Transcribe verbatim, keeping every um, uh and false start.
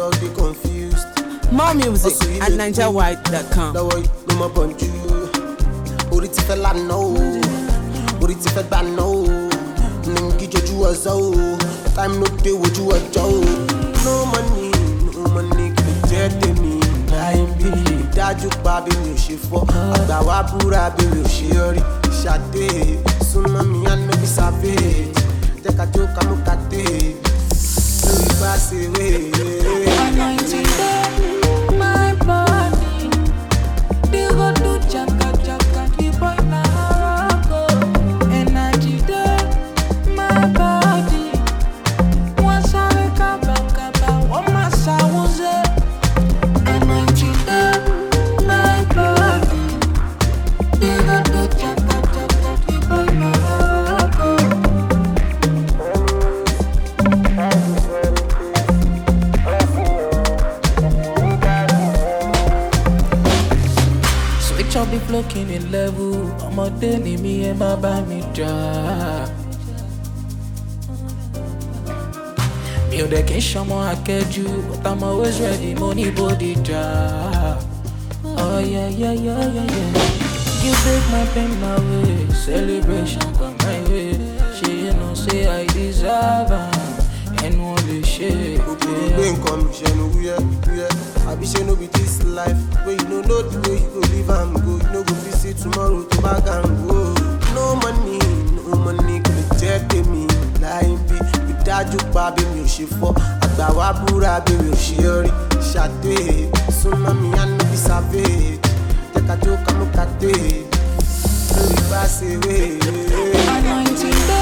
all dey confused. More music at niger wide dot com. Lọ́wọ́ yìí ló mọ̀ bọ̀njú. Orí ti fẹ́ lánàá o, orí ti fẹ́ gbaná o. Ní kí jojú ọ̀zọ́ o, time no dey wojú ọjọ́ o. No money, no money kì í jẹ́ tèmi. Láì bí ìdájú pa bí mi ò ṣe fọ́. Àgbà wa búra bí mi ò ṣe yọrí. Ṣàdé, súnmọ́ mi á no be savage. Jẹ́ ká jó ká mú ká dé. Lórí bá ṣe wé. I'll be flocking in level. I'm a daily me and my baby job. Me or they can show more I get you, but I'm always ready. Money body job. Oh yeah yeah yeah yeah yeah. You break my pain my way. Celebration come my way. She you know say I deserve her. And only shit. Been come, she know yeah yeah. I be she know be this life. Where you know know the way you go live and go. You know go visit tomorrow to back and go. No money, no money kò lè jẹ́ tèmi. Láì bí ìdájú pa bí mi ò ṣe fọ́. Àgbà wa búra bí mi ò ṣe yọrí. Ṣàdé, súnmọ́ mi á no be savage. Jẹ́ ká jó ká mú ká dé. Lórí bá ṣe wé.